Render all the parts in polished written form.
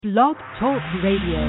Blog Talk Radio.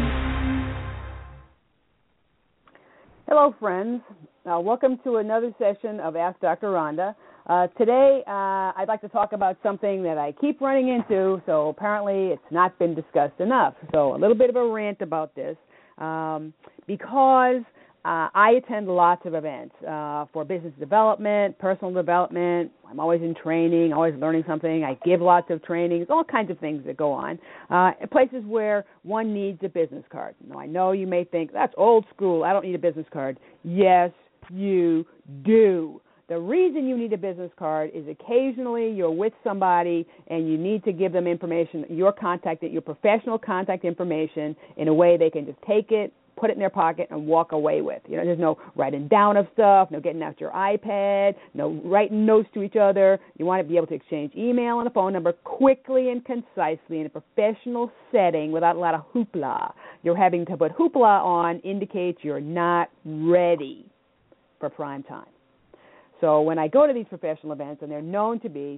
Hello, friends. Welcome to another session of Ask Dr. Rhonda. Today, I'd like to talk about something that I keep running into, so apparently it's not been discussed enough. So a little bit of a rant about this, because I attend lots of events for business development, personal development. I'm always in training, always learning something. I give lots of trainings, all kinds of things that go on. Places where one needs a business card. Now, I know you may think, that's old school, I don't need a business card. Yes, you do. The reason you need a business card is occasionally you're with somebody and you need to give them information, your professional contact information in a way they can just take it, put it in their pocket, and walk away with. You know, there's no writing down of stuff, no getting out your iPad, no writing notes to each other. You want to be able to exchange email and a phone number quickly and concisely in a professional setting without a lot of hoopla. You're having to put hoopla on indicates you're not ready for prime time. So when I go to these professional events, and they're known to be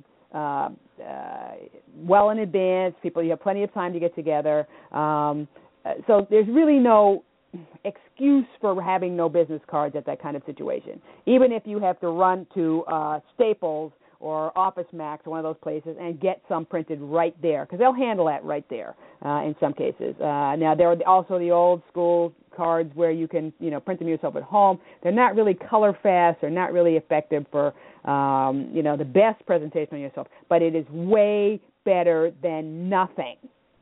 well in advance, you have plenty of time to get together. So there's really no excuse for having no business cards at that kind of situation. Even if you have to run to Staples or Office Max or one of those places and get some printed right there, because they'll handle that right there in some cases. Now, there are also the old school cards where you can, print them yourself at home. They're not really color fast. They're not really effective for, the best presentation on yourself, but it is way better than nothing.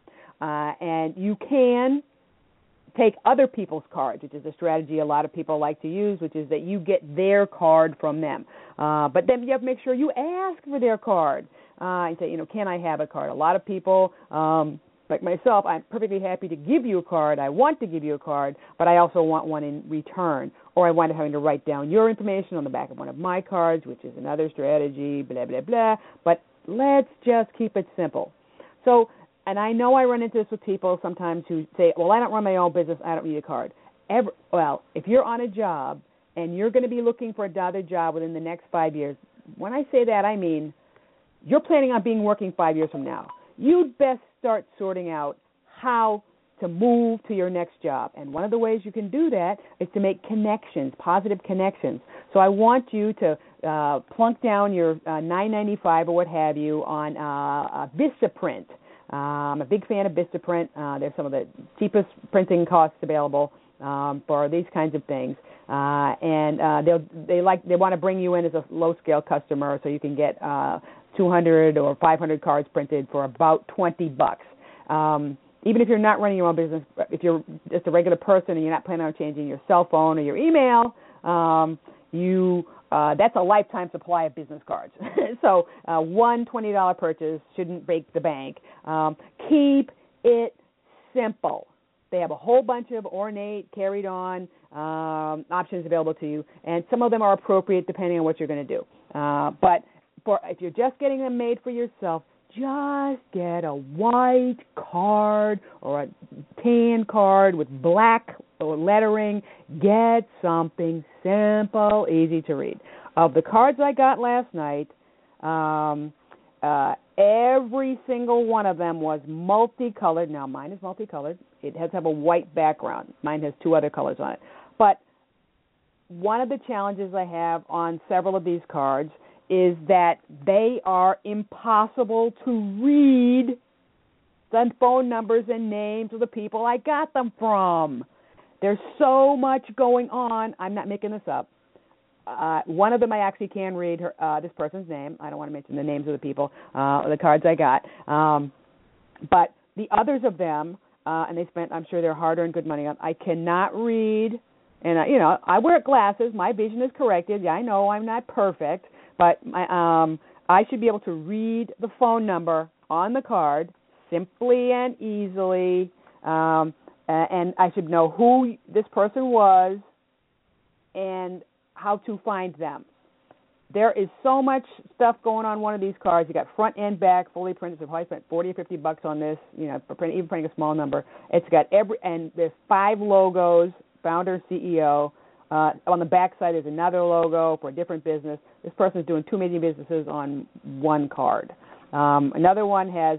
And you can take other people's cards, which is a strategy a lot of people like to use, which is that you get their card from them. But then you have to make sure you ask for their card and say, can I have a card? A lot of people, like myself, I'm perfectly happy to give you a card. I want to give you a card, but I also want one in return. Or I wind up having to write down your information on the back of one of my cards, which is another strategy, blah, blah, blah. But let's just keep it simple. So, and I know I run into this with people sometimes who say, well, I don't run my own business, I don't need a card. Well, if you're on a job and you're going to be looking for another job within the next 5 years, when I say that, I mean you're planning on working 5 years from now. You'd best start sorting out how to move to your next job. And one of the ways you can do that is to make connections, positive connections. So I want you to plunk down your $9.95 or what have you on Vistaprint. I'm a big fan of Vistaprint. They're some of the cheapest printing costs available for these kinds of things. And they want to bring you in as a low-scale customer so you can get 200 or 500 cards printed for about $20. Even if you're not running your own business, if you're just a regular person and you're not planning on changing your cell phone or your email, that's a lifetime supply of business cards. So one $20 purchase shouldn't break the bank. Keep it simple. They have a whole bunch of ornate, carried-on options available to you, and some of them are appropriate depending on what you're going to do. But if you're just getting them made for yourself, just get a white card or a tan card with black lettering. Get something simple, easy to read. Of the cards I got last night, every single one of them was multicolored. Now, mine is multicolored. It has to have a white background. Mine has two other colors on it. But one of the challenges I have on several of these cards is that they are impossible to read the phone numbers and names of the people I got them from. There's so much going on. I'm not making this up. One of them I actually can read this person's name. I don't want to mention the names of the people, the cards I got. But the others of them, and they spent, I'm sure, their hard-earned good money on, I cannot read. And, I wear glasses. My vision is corrected. Yeah, I know I'm not perfect. But I should be able to read the phone number on the card simply and easily, and I should know who this person was and how to find them. There is so much stuff going on one of these cards. You got front and back, fully printed. So I probably spent $40 or $50 on this, for even printing a small number. It's got and there's 5 logos, founder, CEO. On the back side is another logo for a different business. This person is doing 2 major businesses on one card. Another one has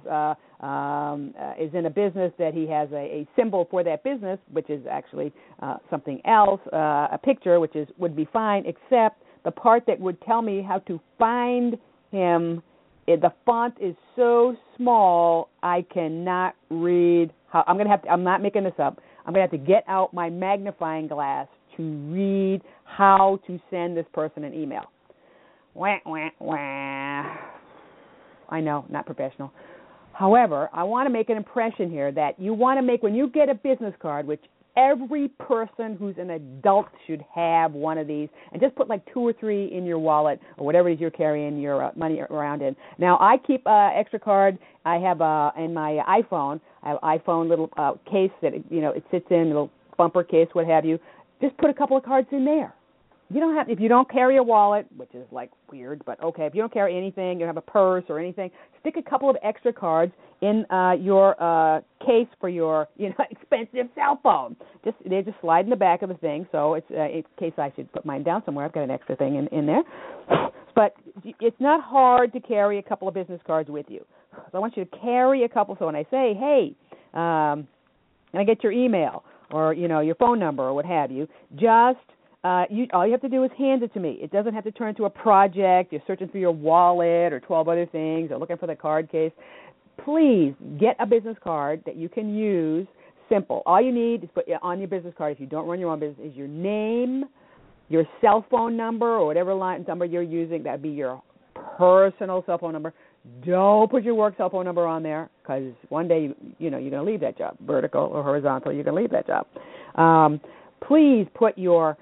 is in a business that he has a symbol for that business, which is actually something else, a picture, which would be fine, except the part that would tell me how to find him, the font is so small I cannot read. I'm not making this up. I'm going to have to get out my magnifying glass to read how to send this person an email. Wah, wah, wah. I know, not professional. However, I want to make an impression here that you want to make when you get a business card, which every person who's an adult should have one of these, and just put like 2 or 3 in your wallet or whatever it is you're carrying your money around in. Now, I keep extra card. I have in my iPhone, I have iPhone little case that it sits in, little bumper case, what have you. Just put a couple of cards in there. You don't have, if you don't carry a wallet, which is like weird, but okay, if you don't carry anything, you don't have a purse or anything, stick a couple of extra cards in your case for your expensive cell phone. They just slide in the back of the thing, so it's in case I should put mine down somewhere. I've got an extra thing in there. But it's not hard to carry a couple of business cards with you. So I want you to carry a couple. So when I say, hey, can I get your email or your phone number or what have you, just all you have to do is hand it to me. It doesn't have to turn into a project. You're searching through your wallet or 12 other things or looking for the card case. Please get a business card that you can use. Simple. All you need is put on your business card, if you don't run your own business, is your name, your cell phone number or whatever line number you're using. That would be your personal cell phone number. Don't put your work cell phone number on there because one day you're going to leave that job, vertical or horizontal. You're going to leave that job. Please put your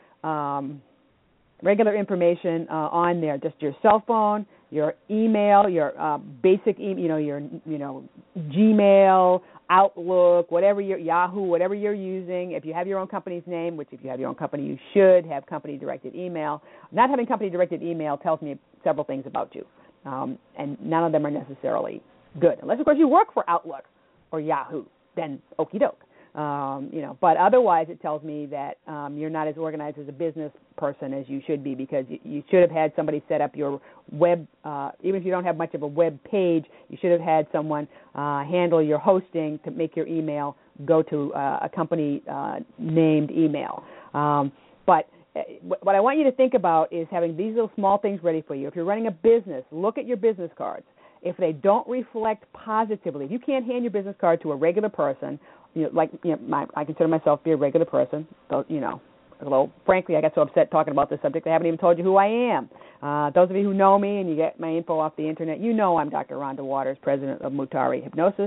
regular information on there, just your cell phone, your email, your basic email, your Gmail, Outlook, whatever your Yahoo, whatever you're using. If you have your own company's name, which if you have your own company, you should have company-directed email. Not having company-directed email tells me several things about you, and none of them are necessarily good, unless of course you work for Outlook or Yahoo. Then okie doke. But otherwise it tells me that you're not as organized as a business person as you should be, because you should have had somebody set up your web, even if you don't have much of a web page, you should have had someone handle your hosting to make your email go to a company named email. But what I want you to think about is having these little small things ready for you. If you're running a business, look at your business cards. If they don't reflect positively, if you can't hand your business card to a regular person, I consider myself to be a regular person. So, although frankly, I got so upset talking about this subject, I haven't even told you who I am. Those of you who know me and you get my info off the internet, I'm Dr. Rhonda Waters, president of Mutare Hypnosis,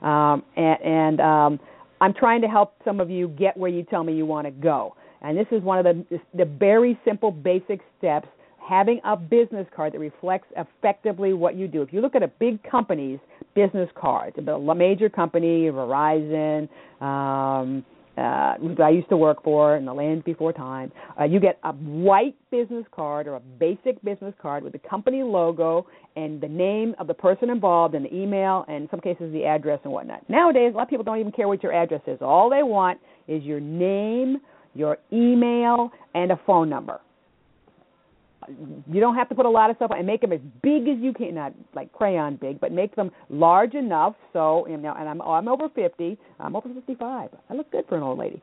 and I'm trying to help some of you get where you tell me you want to go. And this is one of the very simple, basic steps. Having a business card that reflects effectively what you do. If you look at a big company's business cards, a major company, Verizon, which I used to work for in the land before time, you get a white business card or a basic business card with the company logo and the name of the person involved and the email and in some cases the address and whatnot. Nowadays, a lot of people don't even care what your address is. All they want is your name, your email, and a phone number. You don't have to put a lot of stuff on, and make them as big as you can, not like crayon big, but make them large enough so, and I'm over 50, I'm over 55. I look good for an old lady.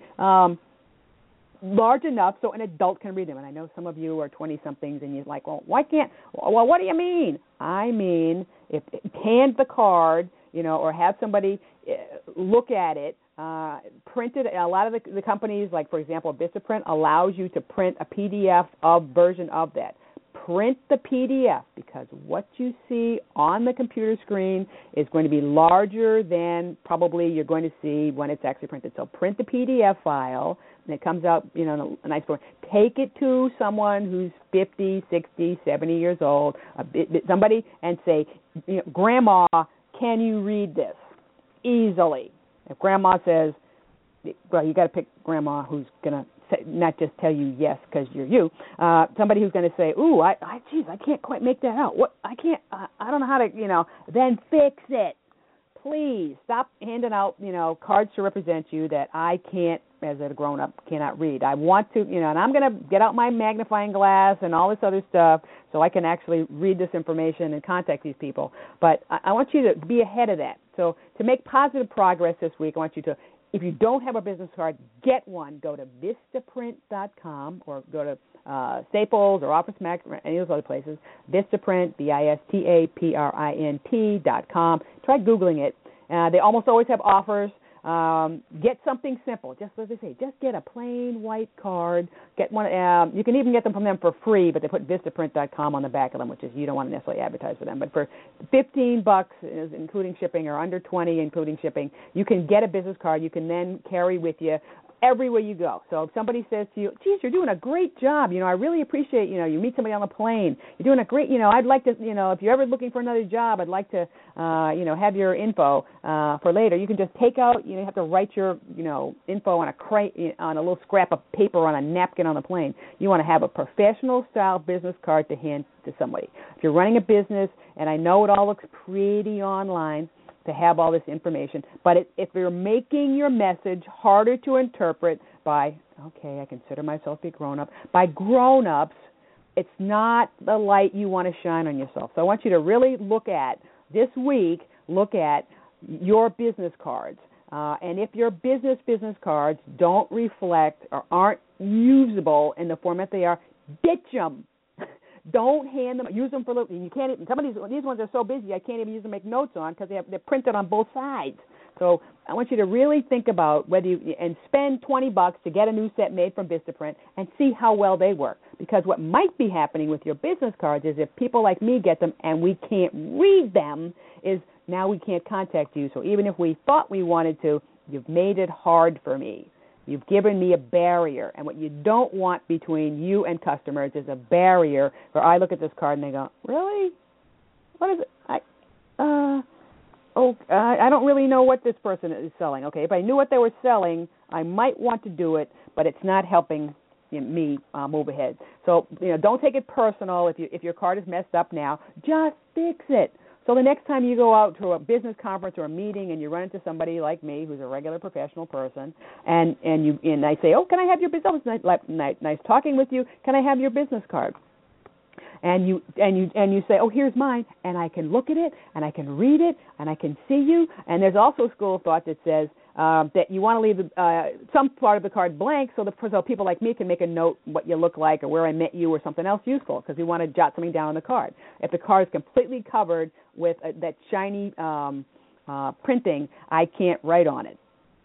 Large enough so an adult can read them. And I know some of you are 20-somethings and you're like, well, why can't, well, what do you mean? I mean, if hand the card, or have somebody look at it, print it. A lot of the companies, like for example, Vistaprint, allows you to print a PDF version of that. Print the PDF, because what you see on the computer screen is going to be larger than probably you're going to see when it's actually printed. So print the PDF file, and it comes out, in a nice form. Take it to someone who's 50, 60, 70 years old, somebody, and say, Grandma, can you read this? Easily. If Grandma says, well, you got to pick Grandma who's going to not just tell you yes because you're you. Somebody who's going to say, "Ooh, I can't quite make that out. What? I can't. I don't know how to. Then fix it. Please stop handing out cards to represent you that I can't as a grown-up, cannot read. I want to, and I'm going to get out my magnifying glass and all this other stuff so I can actually read this information and contact these people. But I want you to be ahead of that. So to make positive progress this week, I want you to, if you don't have a business card, get one. Go to Vistaprint.com or go to Staples or OfficeMax or any of those other places. Vistaprint, Vistaprint.com. Try Googling it. They almost always have offers. Get something simple. Just as they say, just get a plain white card. Get one. You can even get them from them for free, but they put Vistaprint.com on the back of them, which is you don't want to necessarily advertise for them. But for $15, including shipping, or under $20 including shipping, you can get a business card. You can then carry with you everywhere you go. So if somebody says to you, geez, you're doing a great job, I really appreciate, you meet somebody on the plane, you're doing a great, I'd like to, if you're ever looking for another job, I'd like to, have your info for later. You can just take out, you have to write your, info on on a little scrap of paper on a napkin on the plane. You want to have a professional style business card to hand to somebody. If you're running a business, and I know it all looks pretty online, to have all this information. But if you're making your message harder to interpret by, okay, I consider myself to be grown-up, by grown-ups, it's not the light you want to shine on yourself. So I want you to really look at your business cards. And if your business cards don't reflect or aren't usable in the format they are, ditch them. Don't hand them. Use them for little. You can't. Some of these ones are so busy I can't even use them to make notes on because they're printed on both sides. So I want you to really think about and spend $20 to get a new set made from Vistaprint and see how well they work. Because what might be happening with your business cards is if people like me get them and we can't read them, is now we can't contact you. So even if we thought we wanted to, you've made it hard for me. You've given me a barrier, and what you don't want between you and customers is a barrier where I look at this card and they go, really? What is it? I don't really know what this person is selling. Okay, if I knew what they were selling, I might want to do it, but it's not helping me move ahead. So don't take it personal. If your card is messed up now, just fix it. So the next time you go out to a business conference or a meeting and you run into somebody like me who's a regular professional person, and I say, oh, can I have your business? Nice talking with you. Can I have your business card? And you say, oh, here's mine, and I can look at it, and I can read it, and I can see you. And there's also a school of thought that says that you want to leave some part of the card blank so people like me can make a note what you look like or where I met you or something else useful, because we want to jot something down on the card. If the card is completely covered with that shiny printing, I can't write on it,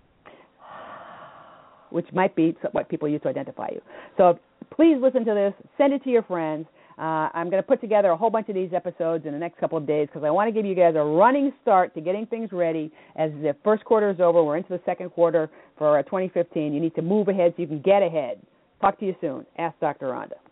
which might be what people use to identify you. So please listen to this. Send it to your friends. I'm going to put together a whole bunch of these episodes in the next couple of days because I want to give you guys a running start to getting things ready. As the first quarter is over, we're into the second quarter for 2015. You need to move ahead so you can get ahead. Talk to you soon. Ask Dr. Rhonda.